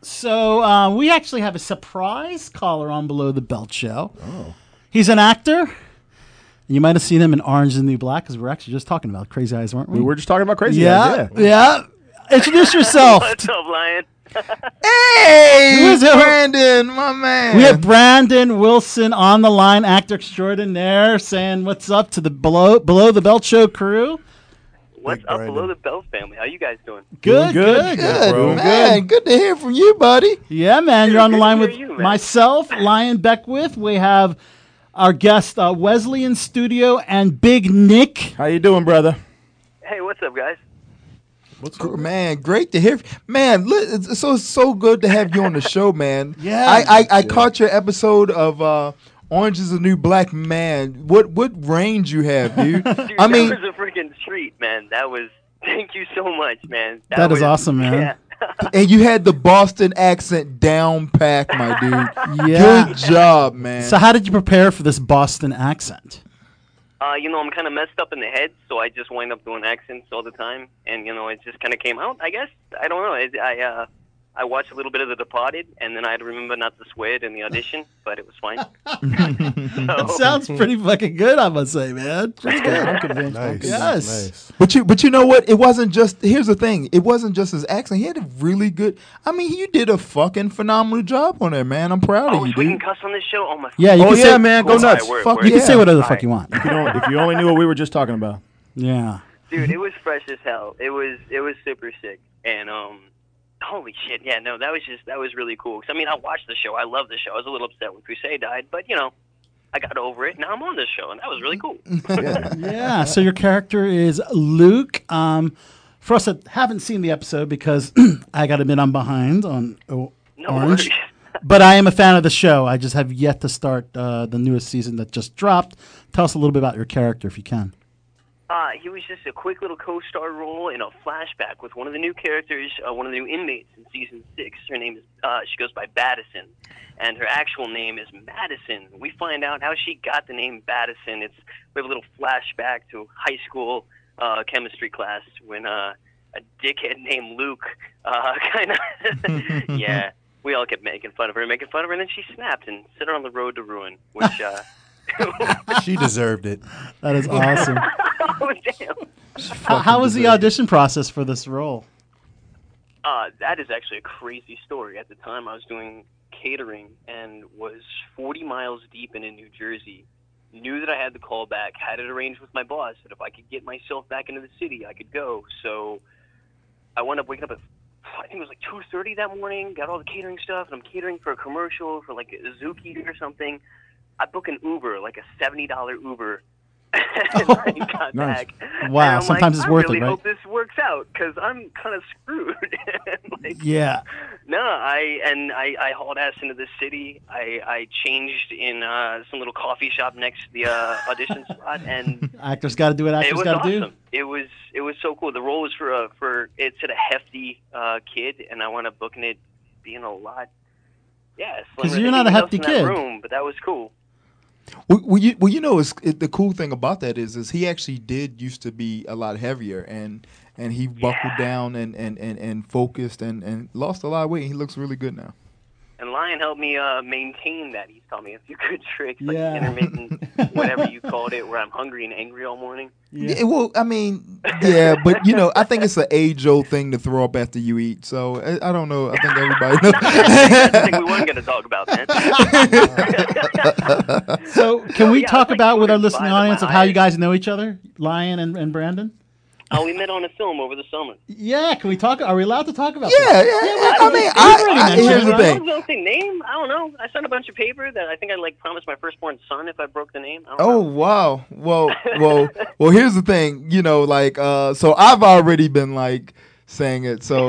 So we actually have a surprise caller on Below the Belt Show. Oh. He's an actor. You might have seen him in Orange is the New Black, because we're actually just talking about Crazy Eyes, weren't we? We were just talking about Crazy Eyes. Yeah. Introduce yourself. What's up, Lion? Hey, Brandon, my man. We have Brandon Wilson on the line, actor extraordinaire, saying what's up to the Below the Belt Show crew. What's up, Below the Belt family? How you guys doing? Good, bro. Man, good to hear from you, buddy. Yeah, man. You're on the line with you, myself, Lion Beckwith. We have our guest, Wesley in studio, and Big Nick. How you doing, brother? Hey, what's up, guys? What's up, man? Great to hear. Man, it's so good to have you on the show, man. Yeah. I caught your episode of Orange is the New Black. Man, what range you have, dude? Dude, I mean, that was a freaking treat, man. That was. Thank you so much, man. That is awesome, man. Yeah. and you had the Boston accent down pat, my dude. Yeah. Good job, man. So how did you prepare for this Boston accent? I'm kind of messed up in the head, so I just wind up doing accents all the time, and it just kind of came out. I guess I don't know. I watched a little bit of The Departed, and then I had to remember not to swear it in the audition, but it was fine. That sounds pretty fucking good, I must say, man. That's good. I'm convinced. Nice. Yes. Nice. But you know what? It wasn't just. Here's the thing. It wasn't just his accent. He had a really good. I mean, you did a fucking phenomenal job on there, man. I'm proud of Oh, you, we can dude. cuss on this show? Oh, my. Yeah, you Oh can yeah, say, man, go Cool. nuts. All right, Fuck word. You can yeah. say whatever the All fuck right. you want. If you only knew what we were just talking about. Yeah. Dude, it was fresh as hell. It was super sick, and holy shit, yeah, no, that was really cool. 'Cause, I mean, I watched the show. I love the show. I was a little upset when Crusade died, but I got over it. Now I'm on this show, and that was really cool. Yeah. So your character is Luke. For us that haven't seen the episode, because I got to admit I'm behind on No Orange, worries. but I am a fan of the show. I just have yet to start the newest season that just dropped. Tell us a little bit about your character, if you can. He was just a quick little co-star role in a flashback with one of the new characters, one of the new inmates in season 6. Her name is, she goes by Battison, and her actual name is Madison. We find out how she got the name Battison. We have a little flashback to high school chemistry class when a dickhead named Luke kind of, yeah, we all kept making fun of her, and then she snapped and set her on the road to ruin, which... She deserved it. That is awesome. Oh, damn. How was the audition process for this role? That is actually a crazy story. At the time, I was doing catering and was 40 miles deep in New Jersey. Knew that I had the call back, had it arranged with my boss that if I could get myself back into the city, I could go. So I wound up waking up at, I think it was like 2:30 that morning, got all the catering stuff, and I'm catering for a commercial for like a Zuki or something. I booked an Uber, like a $70 Uber, and I got Nice. back. Wow, And I'm sometimes like, it's worth I really it, right? hope this works out, because I'm kind of screwed. Like, Yeah. no, I hauled ass into the city. I changed in some little coffee shop next to the audition spot, and Actors got to do what it actors was got to awesome. do. It was so cool. The role was for it's a hefty kid, and I wound up booking it being a lot. Yeah, Because you're not a hefty kid. Room, but that was cool. Well, the cool thing about that is he actually did used to be a lot heavier, and he buckled down and focused and lost a lot of weight. He looks really good now. And Lion helped me maintain that. He's taught me a few good tricks, like Yeah. intermittent, whatever you called it, where I'm hungry and angry all morning. Yeah, well, I mean, yeah, but I think it's an age-old thing to throw up after you eat. So I don't know. I think everybody knows. That's the thing we weren't going to talk about, man. So can we Yeah, talk I was like about with our 205 listening at audience my of how you highest. guys know each other, Lion and Brandon? Oh, we met on a film over the summer. Yeah, can we talk? Are we allowed to talk about Yeah, that? yeah. I mean, already here's the mentioned, thing. I don't think name. I don't know. I signed a bunch of paper that I think I promised my firstborn son if I broke the name. I don't Oh know. wow. Well. Here's the thing. So I've already been like saying it. So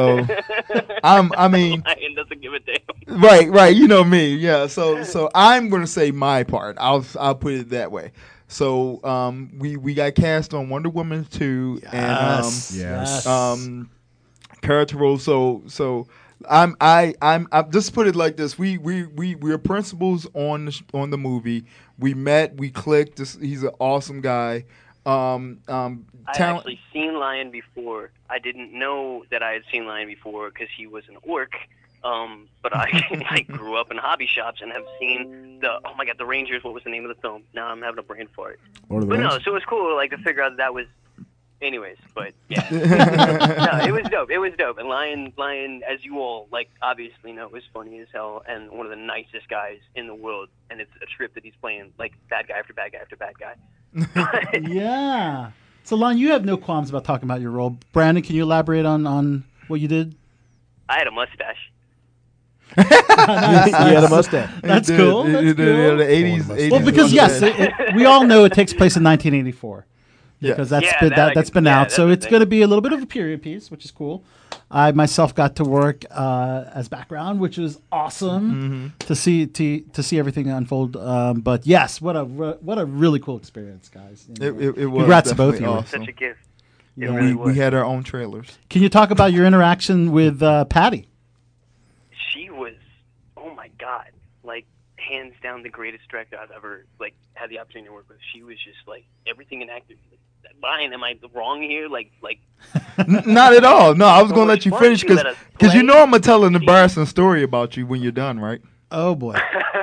I mean, Lion doesn't give a damn. right. You know me. Yeah. So I'm gonna say my part. I'll put it that way. So we got cast on Wonder Woman 2 Yes. and character role. So I'm just put it like this. We're principals on the movie. We met, we clicked. He's an awesome guy. I actually seen Lion before. I didn't know that I had seen Lion before because he was an orc But I grew up in hobby shops and have seen the Rangers. What was the name of the film? Now I'm having a brain fart. Lord of the But Rings? no, so it was cool like to figure out that was. Anyways, but yeah, no, it was dope. It was dope, and Lion, as you all like obviously know, is funny as hell and one of the nicest guys in the world. And it's a trip that he's playing like bad guy after bad guy after bad guy. Yeah. So, Lon, you have no qualms about talking about your role. Brandon, can you elaborate on what you did? I had a mustache. He had a mustache. That's cool. That's The cool. 80s. Well, because yes, we all know it takes place in 1984. Because that's been out, so it's going to be a little bit of a period piece, which is cool. I myself got to work as background, which was awesome to see everything unfold. But yes, what a really cool experience, guys. It was Congrats to both of you. awesome. Such a gift. Yeah. It really was. We had our own trailers. Can you talk about your interaction with Patty? She was, oh my god, like hands down the greatest director I've ever like had the opportunity to work with. She was just like everything in acting. Brian, am I wrong here? Like Not at all. No, I was going to let you much finish fun to let us because you play. know I'm going to tell an embarrassing story about you when you're done, right? Oh boy.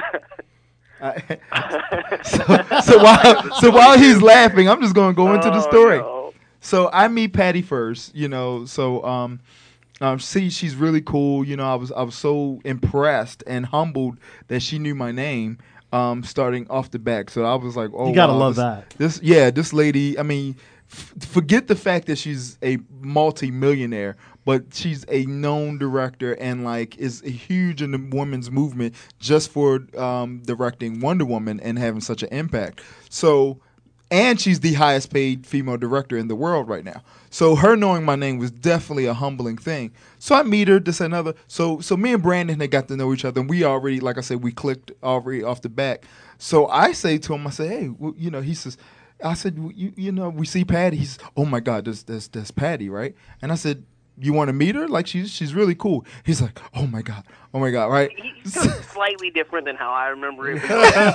So while he's laughing, I'm just going to go into the story. No. So I meet Patty first, so she's really cool. I was so impressed and humbled that she knew my name. Starting off the back, so I was like, "Oh, You gotta wow, love that." This lady. I mean, forget the fact that she's a multi-millionaire, but she's a known director and like is huge in the women's movement just for directing Wonder Woman and having such an impact. So. And she's the highest paid female director in the world right now. So her knowing my name was definitely a humbling thing. So I meet her, this and another. So me and Brandon had got to know each other, and we already, like I said, we clicked already off the back. So I say to him, I say, hey, he says, I said, we see Patty. He's, oh my God, there's Patty, right? And I said, you want to meet her? Like she's really cool. He's like, oh my God, right? He's so slightly different than how I remember it.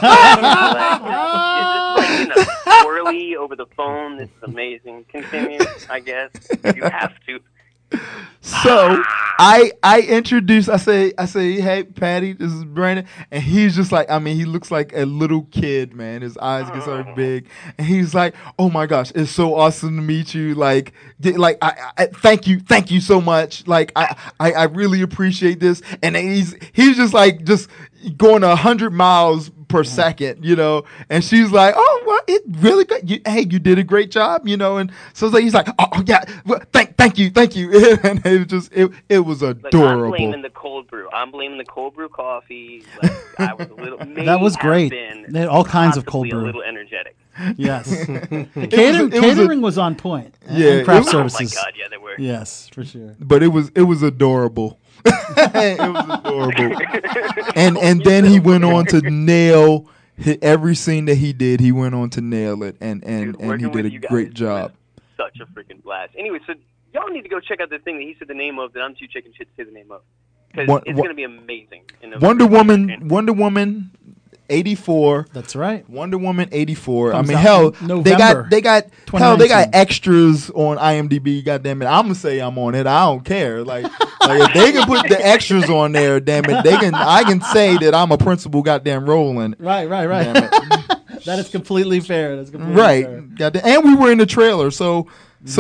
It's just like swirly over the phone. It's amazing. Continue, I guess. You have to. So I introduce. I say, hey, Patty, this is Brandon, and he's just like, I mean, he looks like a little kid, man. His eyes get so big, and he's like, oh my gosh, it's so awesome to meet you. Like I thank you so much. Like I really appreciate this, and he's just like going 100 miles per second, and she's like, oh, well, it really good. You did a great job, and so he's like, oh yeah, well, thank you, and it was adorable. I'm blaming the cold brew. I'm blaming the cold brew coffee. Like, I was a little. That was great. They had all kinds of cold brew. A little energetic. Yes, the catering was on point. Yeah, and craft services. Oh my God, yeah, they were. Yes, for sure. But it was adorable. It was adorable. And then he went on to nail every scene that he did. He went on to nail it, and he did a great job. Such a freaking blast. Anyway, so y'all need to go check out the thing that he said the name of that I'm too chicken shit to say the name of, because it's going to be amazing. Wonder Woman 84. That's right. Wonder Woman 84. Comes I mean, out hell, in November they got 2019. extras on IMDb. God damn it, I'm gonna say I'm on it. I don't care. Like if they can put the extras on there, damn it, I can say that I'm a principal goddamn role in it. Right. Damn it. That is completely fair. That's completely fair. Goddamn. And we were in the trailer, so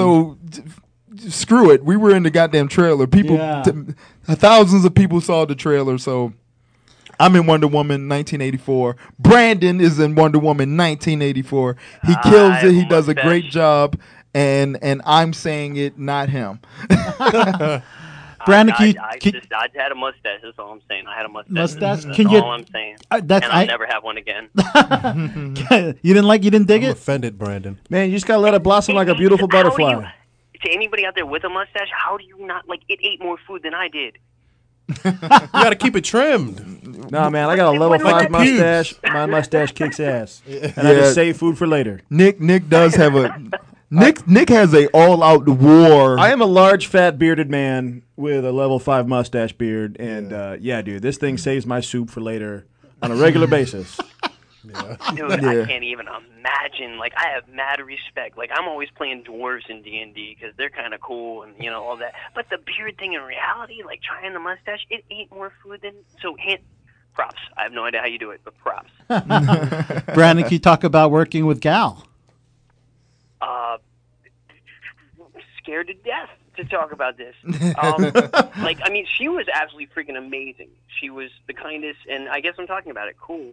screw it. We were in the goddamn trailer. People, thousands of people saw the trailer, so. I'm in Wonder Woman 1984. Brandon is in Wonder Woman 1984. He kills it. He does a great job, and I'm saying it, not him. Brandon, I had a mustache. That's all I'm saying. I had a mustache. That's all I'm saying. And I'll never have one again. You didn't dig I'm it? offended, Brandon. Man, you just gotta let it blossom like a beautiful butterfly. To anybody out there with a mustache, how do you not it ate more food than I did? You gotta keep it trimmed. Nah, man, I got a level 5 mustache. My mustache kicks ass, and I just save food for later. Nick does have a Nick has a all-out war. I am a large, fat, bearded man with a level 5 mustache beard, and dude, this thing saves my soup for later on a regular basis. Dude, I can't even imagine. Like, I have mad respect. Like, I'm always playing dwarves in D&D because they're kind of cool and, you know, all that. But the beard thing in reality, like trying the mustache, it ate more food than... So, props. I have no idea how you do it, but props. Brandon, can you talk about working with Gal? Scared to death to talk about this. Like, I mean, she was absolutely freaking amazing. She was the kindest, and I guess I'm talking about it. Cool.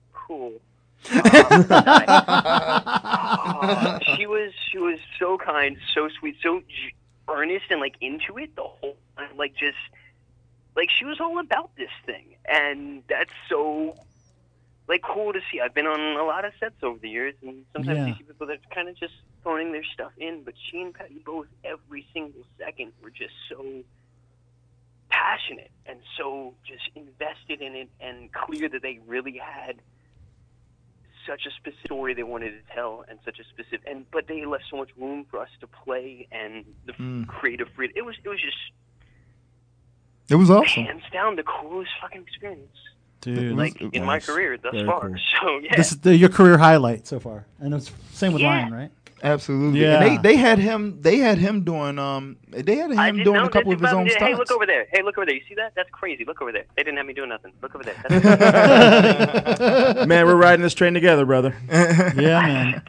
She was so kind, so sweet, so earnest, and like into it the whole time. Like, just like she was all about this thing, and that's so like cool to see. I've been on a lot of sets over the years, and sometimes you see people that kind of just phoning their stuff in. But she and Patty both, every single second, were just so passionate and so just invested in it, and clear that they really had such a specific story they wanted to tell, and such a specific, but they left so much room for us to play and the creative freedom. It was awesome. Hands down the coolest fucking experience. Dude, like in my career thus far. Cool. So yeah, this is your career highlight so far, and it's same with Lion, right? Absolutely. Yeah. And they had him doing a couple of his own stunts. Hey, look over there. You see that? That's crazy. Look over there. They didn't have me doing nothing. Look over there. Man, we're riding this train together, brother. Yeah, man.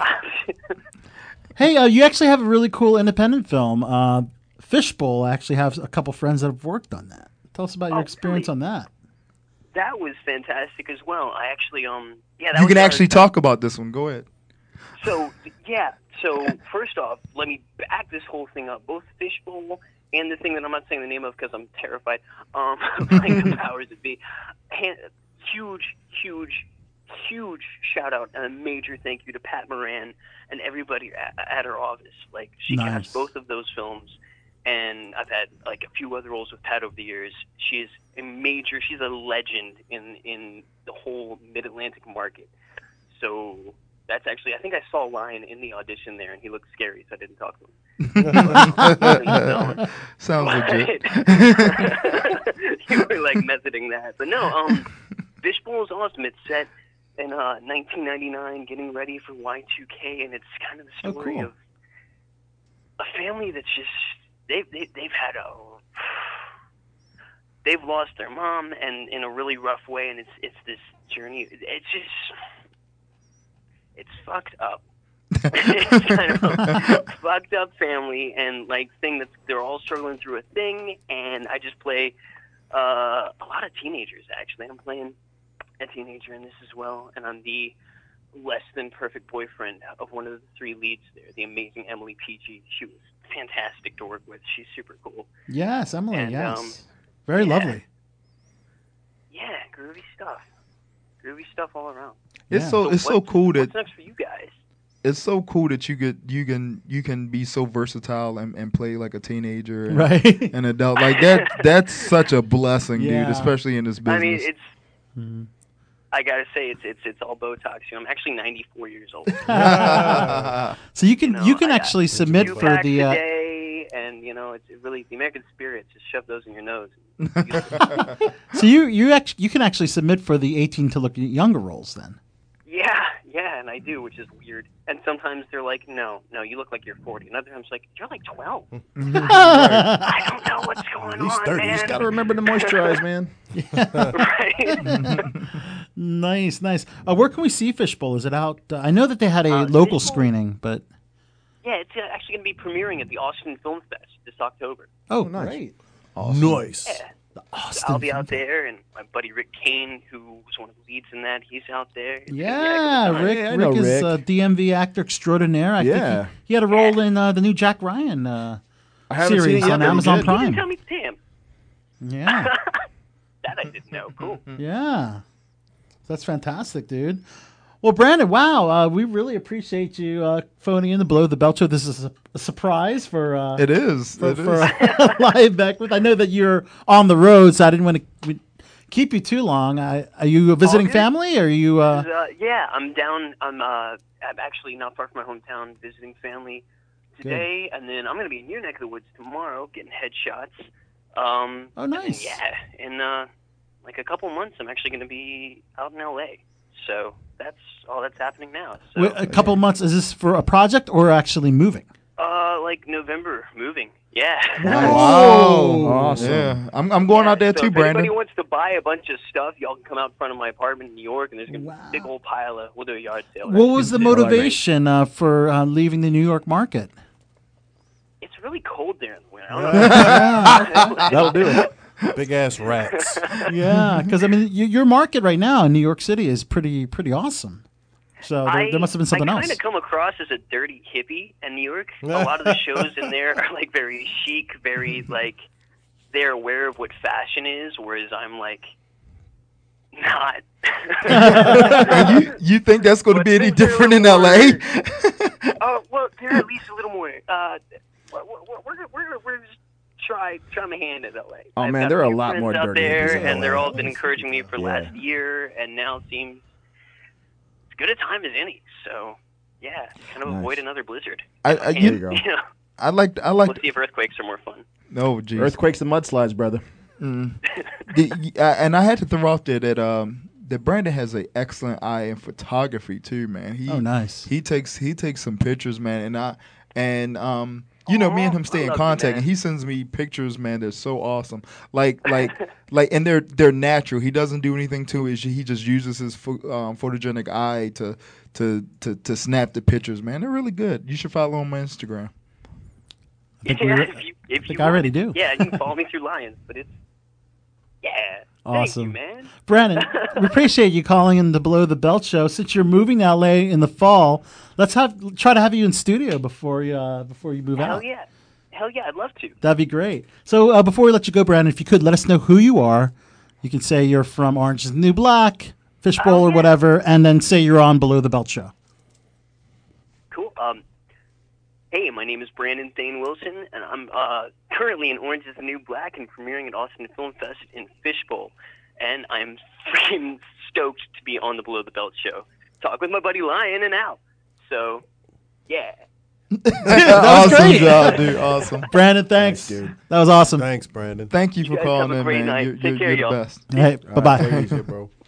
Hey, you actually have a really cool independent film. Fishbowl. I actually have a couple friends that have worked on that. Tell us about your experience on that. That was fantastic as well. I actually, you can actually talk about this one. Go ahead. So first off, let me back this whole thing up. Both Fishbowl and the thing that I'm not saying the name of because I'm terrified, playing the powers that be. Huge shout out and a major thank you to Pat Moran and everybody at her office. Like, she cast both of those films, and I've had like a few other roles with Pat over the years. She's a legend in the whole Mid-Atlantic market. So that's actually, I think I saw Lion in the audition there, and he looked scary, so I didn't talk to him. Sounds legit. You were like methoding that. But no, Fishbowl is awesome. It's set in 1999, getting ready for Y2K, and it's kind of the story of a family that's just, they've lost their mom, and in a really rough way, and it's this journey. It's fucked up. It's kind of a fucked up family, and like thing that they're all struggling through a thing. And I just play a lot of teenagers. Actually, I'm playing a teenager in this as well, and I'm the less than perfect boyfriend of one of the three leads there, the amazing Emily PG. She was fantastic to work with. She's super cool. Yes, Emily. And, yes, very lovely. Yeah, groovy stuff all around. It's so cool that. What's next for you guys? It's so cool that you can be so versatile and play like a teenager and an adult. Like that's such a blessing, dude, especially in this business. I mean, it's I gotta say it's all Botox. You know, I'm actually 94 years old. So you can actually submit for the today, and you know, it's really the American spirit. Just shove those in your nose. So you can actually submit for the 18 to look younger roles then. Yeah, and I do, which is weird. And sometimes they're like, no, you look like you're 40. And other times like, you're like 12. I don't know what's going on, 30. Man. You just got to remember to moisturize, man. Right. Nice. Where can we see Fishbowl? Is it out? I know that they had a local screening, but... Yeah, it's actually going to be premiering at the Austin Film Fest this October. Oh, nice. Great. Awesome. Nice. Yeah. I'll be out there, and my buddy Rick Kane, who was one of the leads in that, he's out there. Rick is a DMV actor extraordinaire. I think he had a role in the new Jack Ryan series on Amazon Prime. You didn't tell me Sam. Yeah. That I didn't know. Cool. Yeah. That's fantastic, dude. Well, Brandon, wow, we really appreciate you phoning in the Below the Belt show. This is a surprise for it is for live Beckwith. I know that you're on the road, so I didn't want to keep you too long. Are you visiting family? Or are you? Yeah, I'm down. I'm actually not far from my hometown, visiting family today, and then I'm going to be in your neck of the woods tomorrow, getting headshots. Oh, nice. In like a couple months, I'm actually going to be out in LA. So that's all that's happening now. So. A couple months. Is this for a project or actually moving? Like November moving. Yeah. Wow. Awesome. Yeah. I'm going out there too, if Brandon. anybody wants to buy a bunch of stuff, y'all can come out in front of my apartment in New York, and there's going to be a big old pile of. We'll do a yard sale. What was the motivation for leaving the New York market? It's really cold there in the winter. I don't know. That'll do it. Big ass rats. Yeah, because I mean, your market right now in New York City is pretty awesome. So there must have been something else. I kind of come across as a dirty hippie in New York. A lot of the shows in there are like very chic, very like they're aware of what fashion is, whereas I'm like not. You think that's going to be any different in LA? Oh well, they're at least a little more. We're just try my hand at LA. Oh man, there are a lot more out dirty there, hippies in and LA. they're all been encouraging me for last year, and now it seems as good a time as any. So yeah, kind of avoid another blizzard. You go. You know, I like. we'll see if earthquakes are more fun. No, geez. Earthquakes and mudslides, brother. And I had to throw out there that Brandon has an excellent eye in photography too, man. Nice. He takes some pictures, man, you know, me and him stay in contact, and he sends me pictures, man. They're so awesome. Like, and they're natural. He doesn't do anything to it. He just uses his photogenic eye to snap the pictures, man. They're really good. You should follow him on Instagram. I think I already do. Yeah, you can follow me through Lions, but it's awesome. Thank you, man. Brandon, we appreciate you calling in the Below the Belt show. Since you're moving to LA in the fall, let's try to have you in studio before you move out. Hell yeah, I'd love to. That'd be great. So before we let you go, Brandon, if you could let us know who you are. You can say you're from Orange is the New Black, Fishbowl, or whatever, and then say you're on Below the Belt show. Cool. Hey, my name is Brandon Thane Wilson, and I'm currently in Orange is the New Black and premiering at Austin Film Fest in Fishbowl. And I'm freaking stoked to be on the Below the Belt show. Talk with my buddy Lion and Al. So, yeah. Awesome job, dude. Awesome. Brandon, thanks. Dude. That was awesome. Thanks, Brandon. Thank you for guys calling have a in, great man. night. You're Take care, the y'all. best. Hey, bye-bye. Take it easy, bro.